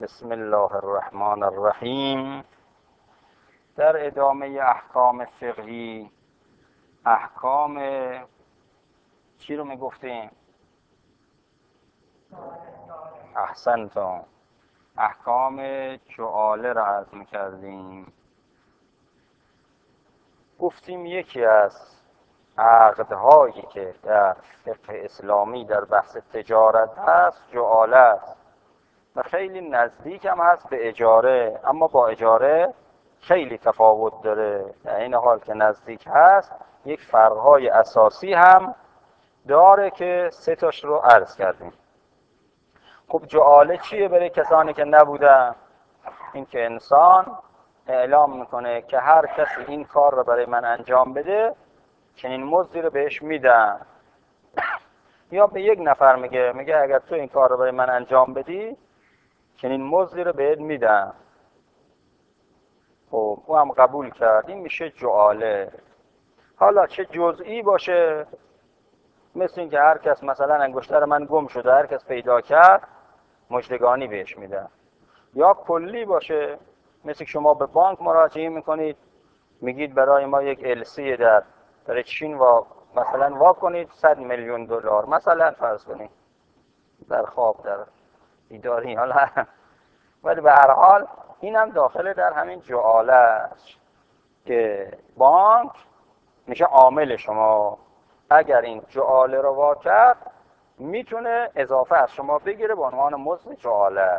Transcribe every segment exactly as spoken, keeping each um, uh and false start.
بسم الله الرحمن الرحیم. در ادامه احکام فقهی، احکام چی رو میگفتیم؟ احسنتم، احکام جعاله را عرض میکردیم. گفتیم یکی از عقدهایی که در فقه اسلامی در بحث تجارت هست جعاله است و خیلی نزدیک هم هست به اجاره، اما با اجاره خیلی تفاوت داره. در این حال که نزدیک هست یک فرقهای اساسی هم داره که سه تاش رو عرض کردیم. خب جعاله چیه برای کسانی که نبودن؟ این که انسان اعلام میکنه که هر کسی این کار رو برای من انجام بده چنین مزدی رو بهش میدم، یا به یک نفر میگه میگه اگر تو این کار رو برای من انجام بدی چنین مزدی رو بهت میدم. خب او هم قبول کرد، این میشه جعاله. حالا چه جزئی باشه، مثل این که هر کس مثلا انگشتر من گم شده هر کس پیدا کرد مژدگانی بهش میدم، یا کلی باشه مثل شما به بانک مراجعه میکنید میگید برای ما یک السی در در چین و مثلا وا کنید صد میلیون دلار مثلا فرض کنید در خواب در بیداری، حالا ولی به هر حال اینم داخل در همین جعاله است که بانک میشه عامل شما. اگر این جعاله رو وا کرد میتونه اضافه از شما بگیره به عنوان مزد جعاله.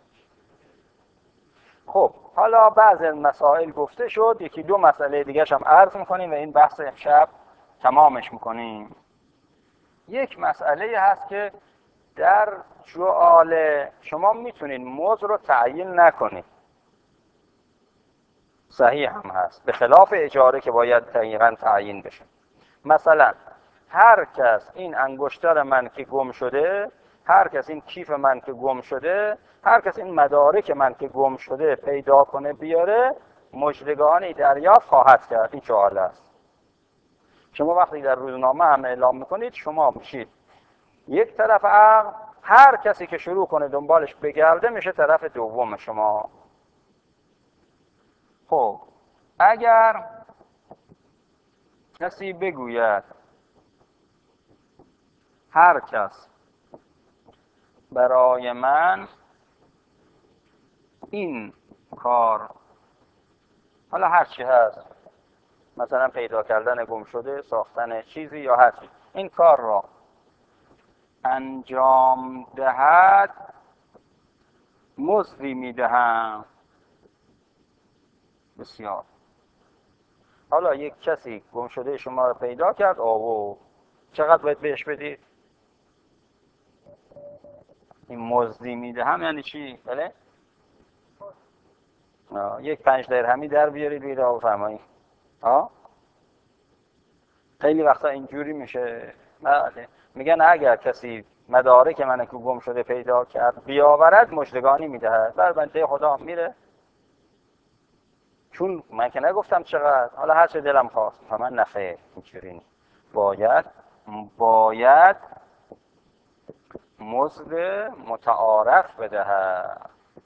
خب حالا بعضی از مسائل گفته شد، یکی دو مسئله دیگه هم عرض میکنیم و این بحث امشب تمامش میکنیم. یک مسئله هست که در جعاله شما میتونید مزد رو تعیین نکنید، صحیح هم هست، به خلاف اجاره که باید دقیقاً تعیین بشه. مثلا هر کس این انگشتر من که گم شده، هر کس این کیف من که گم شده، هر کس این مدارک من که گم شده پیدا کنه بیاره مژدگانی دریافت خواهد کرد. این جعاله است. شما وقتی در روزنامه هم اعلام میکنید شما میشید یک طرف عقد، هر کسی که شروع کنه دنبالش بگرده میشه طرف دوم شما. خب اگر کسی بگوید هر کس برای من این کار، حالا هر چی هست، مثلا پیدا کردن گم شده، ساختن چیزی یا هر چیز، این کار را انجام دهد مزدی میدهم. بسیار. حالا یک کسی گم شده شما رو پیدا کرد، آوو چقدر باید بهش بدید؟ این مزدی میدهم یعنی چی؟ بله؟ یک پنج درهمی در بیارید بیرید آقا فرمایی. ها؟ خیلی وقتا اینجوری میشه. بله. میگن اگر کسی مدارک من که گم شده پیدا کرد بیاورد مژدگانی میدهد. بر بنده خدا میره، چون من که نگفتم چقدر، حالا هر چه دلم خواست. من نخیر اینجوری نیست، باید باید مزد متعارف بدهد.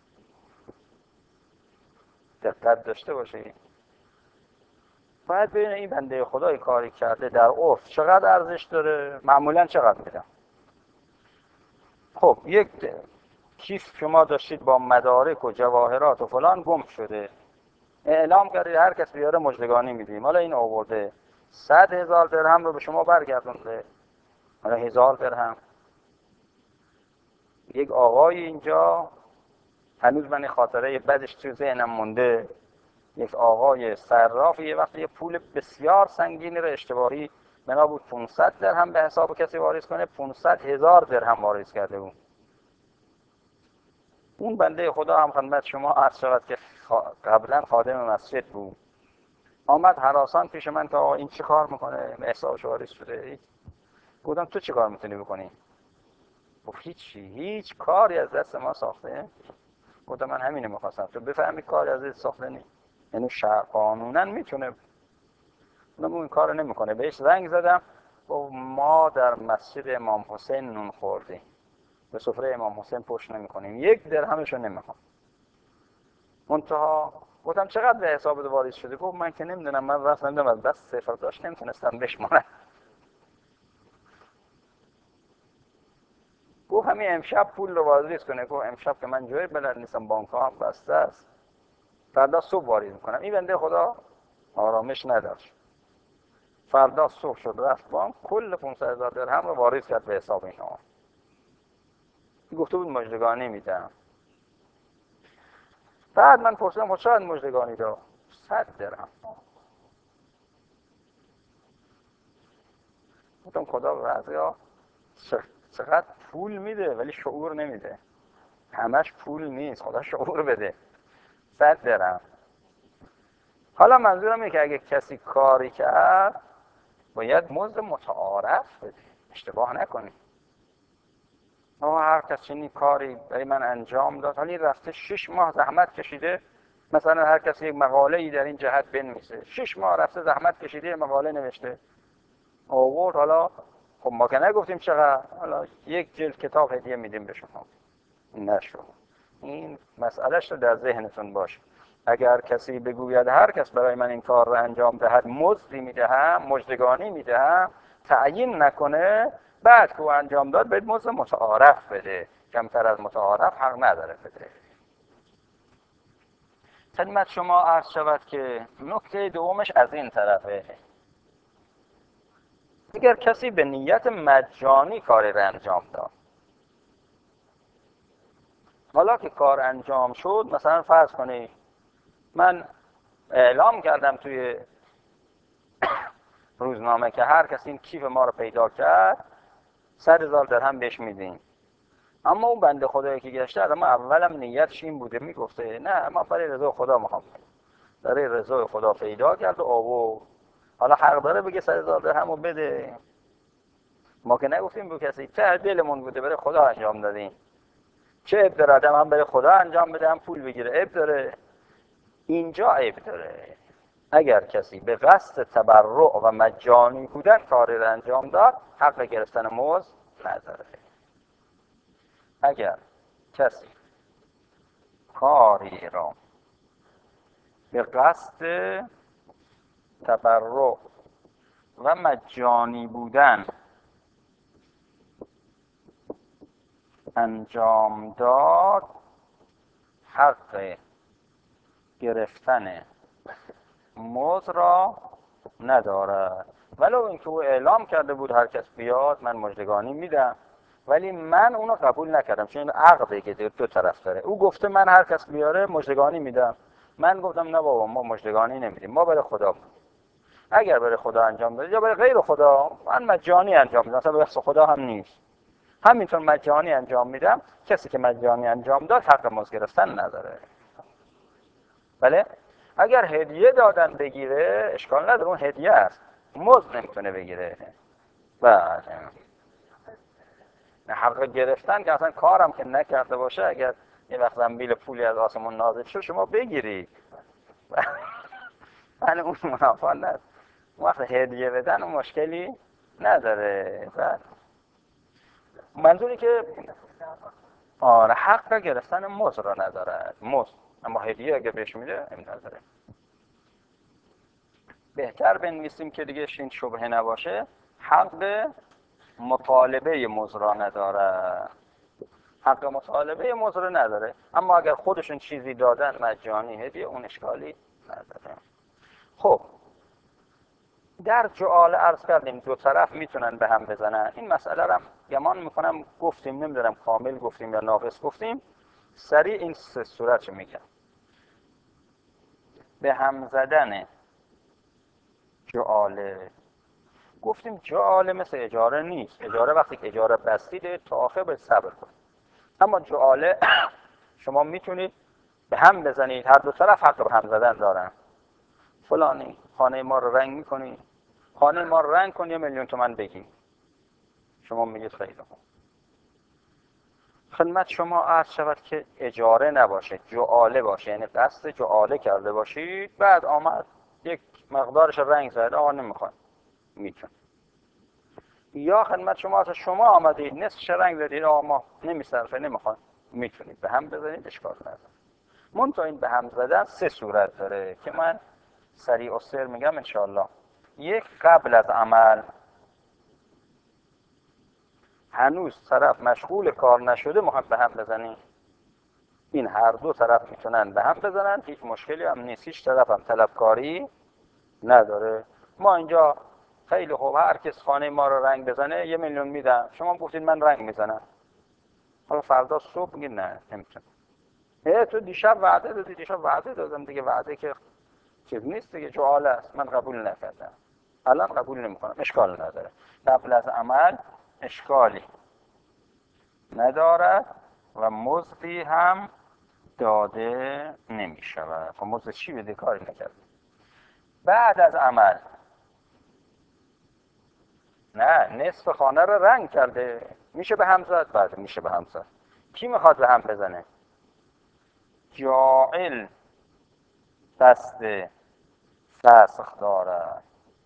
دقت داشته باشید، باید ببینه این بنده خدای کاری کرده در عرف چقدر ارزش داره، معمولا چقدر میدم. خب یک کیف شما داشتید با مدارک و جواهرات و فلان گم شده، اعلام کردید هر کس بیاره مژدگانی میدیم. حالا این آورده صد هزار درهم رو به شما برگردونده، حالا هزار درهم. یک آقای اینجا هنوز من خاطره بدش تو ذهنم مونده، یک آقای صراف یه وقت یه پول بسیار سنگینی رو اشتباهی بنا بود پانصد درهم به حساب کسی واریز کنه، پانصد هزار درهم واریز کرده بود. اون بنده خدا هم خدمت شما عرض شود که قبلا خادم مسجد بود، آمد هراسان پیش من که آقا این چه کار میکنه، حسابش واریز شده. گفتم تو چه کار میتونی بکنی؟ گفت هیچی، هیچ کاری از دست ما ساخته. گفتم من همینه میخواستم تو بفهمی کاری از دست ساخته نیست، یعنی شرع قانونا میتونه. گفتم اون کارو نمیکنه. بهش زنگ زدم و ما در مسجد امام حسین نون خوردیم. به سفره امام حسین پشت نمیکنیم، یک درهمش رو نمیخوام. منتها گفتم چقدر به حساب واریز شده؟ گفت من که نمیدونم، من راست نمیدونم، از بس صفر داشت نمیتونستم بشمارم. گفت همین امشب پول رو واریز کنه. گفت امشب که من جوی بلد نیستم، بانک ها هم بسته است، فردا صبح واریز میکنم. این بنده خدا آرامش نداشت. فردا صبح شد رفت بانک، کل پانصد هزار درهم رو واریز کرد به حساب اینا. گفته بود مژدگانی میدم. بعد من پرسیدم خب چقدر مژدگانی داد؟ صد درهم. گفتم خدا به بعضیا چقدر پول میده ولی شعور نمیده. همش پول نیست، خدا شعور بده. صد درهم. حالا منظورم اینه که اگه کسی کاری کرد باید مزد متعارف بده، اشتباه نکنی. آه هر کس چنین کاری برای من انجام داد، حالی رفته شش ماه زحمت کشیده، مثلا هر کسی یک مقاله ای در این جهت بنویسه، شش ماه رفته زحمت کشیده مقاله نوشته آورد، حالا خب ما که نگفتیم چقدر، حالا یک جلد کتاب هدیه میدیم به شما. نشو. این مسئلهش رو در ذهنتون باشه. اگر کسی بگوید هر کس برای من این کار رو انجام دهد مزدی میدهم، مژدگانی میدهم، تعیین نکنه، بعد که او انجام داد باید مزد متعارف بده، کمتر از متعارف حق نداره بده. خدمت شما عرض شود که نکته دومش از این طرفه. اگر کسی به نیت مجانی کاری رو انجام داد، حالا که کار انجام شد، مثلا فرض کنید من اعلام کردم توی روزنامه که هر کسی این کیف ما رو پیدا کرد صد هزار درهم بهش میدیم، اما اون بنده خدایی که گشته اما اولم نیتش این بوده، میگفته نه ما برای رضا خدا میخوام، برای رضا خدا پیدا کرد و آورد، حالا حق داره بگه صد هزار درهم رو بده. ما که نگفتیم به کسی، ته دلمون بوده برای خدا انجام دادیم، چه عیب داره آدم هم برای خدا انجام بده هم پول بگیره؟ عیب داره؟ اینجا عیب داره. اگر کسی به قصد تبرع و مجانی بودن کاری را انجام داد، حق گرفتن مزد نداره. اگر کسی کاری را به قصد تبرع و مجانی بودن انجام داد، حق گرفتن مزد را نداره. ولو اینکه او اعلام کرده بود هر کس بیاد من مژدگانی میدم، ولی من اونو قبول نکردم، چون عقده که دو طرف داره. او گفته من هر کس بیاره مژدگانی میدم، من گفتم نه بابا ما مژدگانی نمیدیم، ما برای خدا بود. اگر برای خدا انجام بدید یا برای غیر خدا، من مجانی انجام میدم، اصلا به واسه خدا هم نیست، همینطور مجانی انجام میدم. کسی که مجانی انجام داد حق مزد گرفتن نداره. بله اگر هدیه دادن بگیره اشکال نداره، اون هدیه است، مزد نمیتونه بگیره. بله حق گرفتن که اصلا کارم که نکرده باشه، اگر یه وقت زنبیل پولی از آسمون نازل شد شما بگیری، من اون منافع نداره. وقت هدیه بدن اون مشکلی نداره. بله منظوری که آره حق گرفتن مزد را نداره، مزد، اما هدیه اگه بهش میده این نداره. بهتر بنویسیم که دیگه این شبهه نباشه، حق مطالبه مزد را نداره، حق مطالبه مزد را نداره، اما اگر خودشون چیزی دادن مجانی هدیه اون اشکالی نداره. خب در جعاله عرض کردیم دو طرف میتونن به هم بزنن. این مسئله رو گمان میکنم گفتیم، نمیدونم کامل گفتیم یا ناقص گفتیم، سریع این سه صورت رو میگم. به هم زدن جعاله، گفتیم جعاله مثل اجاره نیست. اجاره وقتی که اجاره بستید تا آخر باید صبر کنید، اما جعاله شما میتونید به هم بزنید، هر دو طرف حق به هم زدن دارن. فلانی خانه ما رو رنگ میکنی، خانه ما رو رنگ کن یه میلیون تومن بگی، شما میگید خیلی خوب. خدمت شما عرض شود که اجاره نباشه، جعاله باشه، یعنی قصد جعاله کرده باشید، بعد آمد یک مقدارش رنگ زد، آقا نمیخواد، میتون یا خدمت شما از شما آمدید نصفش رنگ دادید آقا ما نمیصرفه نمیخواد، میتونید به هم بزنید اشکال نداره. منتها این به هم زدن سه صورت داره که من سریع و سر میگم انشاءالله. یک، قبل از عمل، هنوز طرف مشغول کار نشده ما هم به هم بزنیم. این هر دو طرف میتونن به هم بزنن، هیچ مشکلی هم نیست، هیچ طرف هم طلبکاری نداره. ما اینجا خیلی خوب هر کس خانه ما رو رنگ بزنه یه میلیون میدم، شما گفتید من رنگ میزنم، حالا فردا صبح میگید نه نمیتونم. اه تو دیشب وعده دادی، دیشب وعده دادم دیگه، وعده که چیز نیست دیگه، جواله است، من قبول نکردم، الان قبول نمیکنم، اشکال نداره. قبل از عمل اشکالی ندارد و مزدی هم داده نمی شود. خب مزد چی بده؟ کاری نکرد. بعد از عمل، نه نصف خانه رو رنگ کرده، میشه به هم زد؟ بعد میشه به هم زد. کی میخواد به هم بزنه؟ جاعل دست فسخ دارد.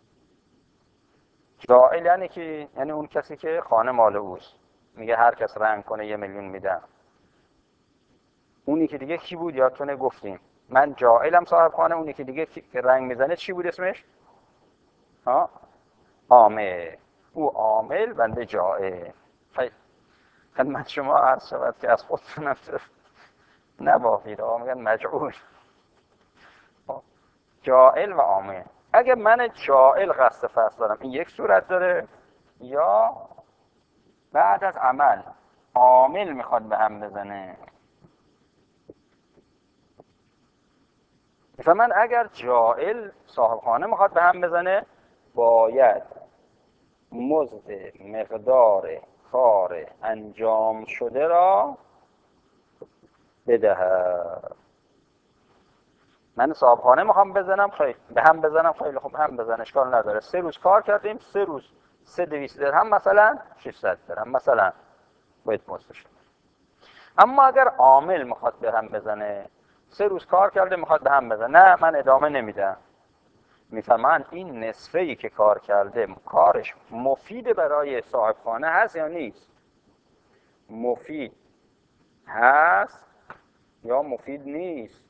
جاعل یعنی کی؟ یعنی اون کسی که خانه مال اوست، میگه هر کس رنگ کنه یه میلیون میدم. اونی که دیگه کی بود یادتونه گفتیم من جاعلم صاحب خانه، اونی که دیگه که رنگ میزنه چی بود اسمش؟ ها؟ عامل. او عامل بنده جاعل. خدمت شما عرض شود که از خودتونم نبافید، آقا میگن مجعول. جاعل و عامل. اگه من جاعل قصد فصل دارم این یک صورت داره، یا بعد از عمل عامل میخواد به هم بزنه. مثلا من اگر جاعل صاحب خانه میخواد به هم بزنه، باید مزد مقدار کار انجام شده را بدهد. من صاحب خانه میخوام بزنم، خیلی به هم بزنم، خیلی خوب هم بزن اشکال نداره. سه روز کار کردیم، سه روز سه دویست درهم مثلا ششصد درهم مثلا باید مزدش. اما اگر عامل میخواد به هم بزنه، سه روز کار کرده میخواد به هم بزنه، نه من ادامه نمیدم، میفهمن این نصفه ای که کار کرده کارش مفید برای صاحب خانه هست یا نیست؟ مفید هست یا مفید نیست؟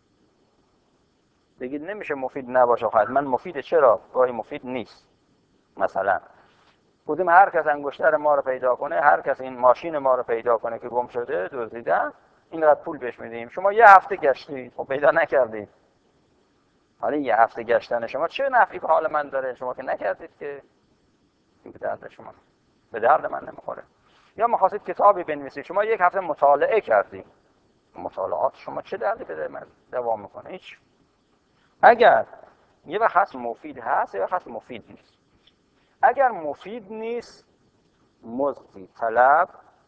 بگید نمیشه مفید نباشه، خواهد من مفیده، چرا؟ گاهی مفید نیست. مثلا بودیم هر کس انگشتر ما رو پیدا کنه، هر کس این ماشین ما رو پیدا کنه که گم شده دزدیدن، اینقدر پول بهش میدیم. شما یه هفته گشتید خب پیدا نکردید، حالا یه هفته گشتن شما چه نفعی به حال من داره؟ شما که نکردید که به درد شما، به درد من نمیخوره. یا می‌خواستید کتابی بنویسید، شما یک هفته مطالعه کردید، مطالعات شما چه دردی به من دوام میکنه؟ هیچ. اگر یه وقت هست مفید هست، یه وقت هست مفید نیست. اگر مفید نیست مزدی طلب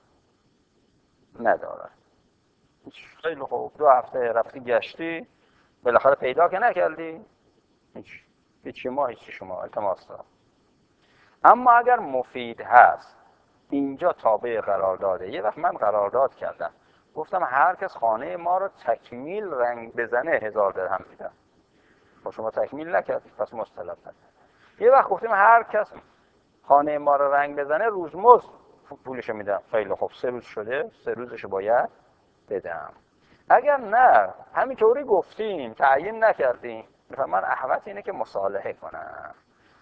نداره. خیلی خوب، دو هفته رفتی گشتی بالاخره پیدا که نکردی، هیچ هیچ ما هیچ شما التماس دارم. اما اگر مفید هست، اینجا تابع قرارداده. یه وقت من قرارداد کردم گفتم هر کس خانه ما رو تکمیل رنگ بزنه هزار درهم میدم. با شما تکمیل نکردید پس مستلب ندید. یه وقت گفتیم هر کس خانه ما رو رنگ بزنه روزمزد پولش میدم. خیلی خوب، سه روز شده، سه روزش باید بدم. اگر نه همینطوری گفتیم تعیین نکردیم، میفهم من احوط اینه که مصالحه کنم.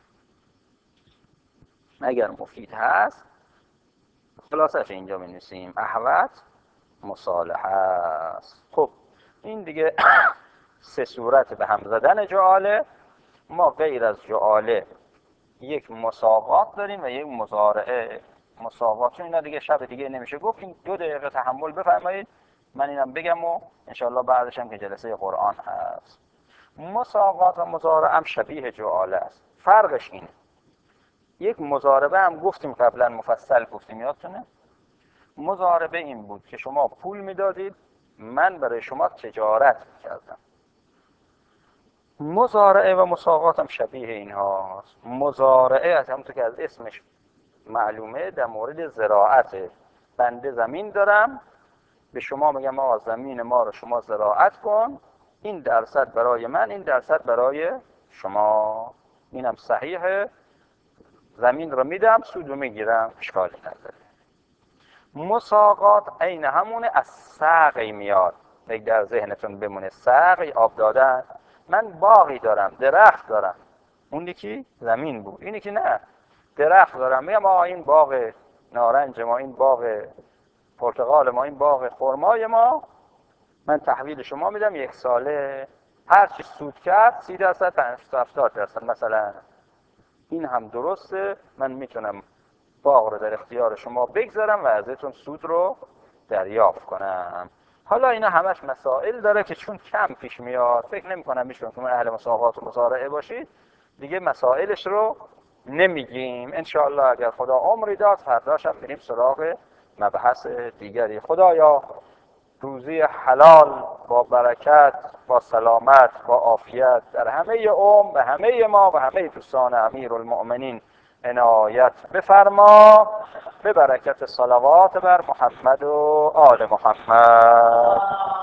اگر مفید هست خلاصش اینجا می‌نویسیم احوط مصالحه است. خب این دیگه سه صورت به هم زدن جعاله. ما غیر از جعاله یک مساقات داریم و یک مضارعه. مساقات چون اینا دیگه شب دیگه نمیشه گفت، این دو دقیقه تحمل بفرمایید من اینم بگم و انشاءالله بعدش هم که جلسه قرآن هست. مساقات و مضارعه هم شبیه جعاله است. فرقش اینه، یک مضاربه هم گفتیم قبلا مفصل گفتیم یادتونه، مضاربه این بود که شما پول میدادید من برای شما تجارت میکردم. مضارعه و مساقات هم شبیه این هاست. مضارعه از همونطور که از اسمش معلومه در مورد زراعته. بنده زمین دارم، به شما میگم آقا زمین ما رو شما زراعت کن، این درصد برای من، این درصد برای شما. اینم صحیحه. زمین رو میدم، سود رو میگیرم، اشکالی نداره. مساقات عین همونه، از سقی میاد. یک در ذهنتون بمونه، سقی آب دادن. من باغی دارم، درخت دارم، اون یکی زمین بود، این یکی نه، درخت دارم. میگم آقا این باغ نارنج ما، این باغ پرتقال ما، این باغ خرمای ما، من تحویل شما میدم یک ساله، هر چی سود کرد سی درصد پنجاه هفتاد درصد مثلا. این هم درسته، من میتونم باغ رو در اختیار شما بگذارم و ازتون سود رو دریافت کنم. حالا اینا همش مسائل داره که چون کم پیش میاد، فکر نمی کنم میشون که من اهل مساقات و مزارعه باشید، دیگه مسائلش رو نمیگیم. انشاءالله اگر خدا عمری داد فردا شب بریم سراغ مبحث دیگری. خدایا روزی حلال با برکت، با سلامت، با عافیت در همه عمر و همه ما و همه دوستان امیرالمؤمنین عنایت بفرما، به برکت صلوات بر محمد و آل محمد.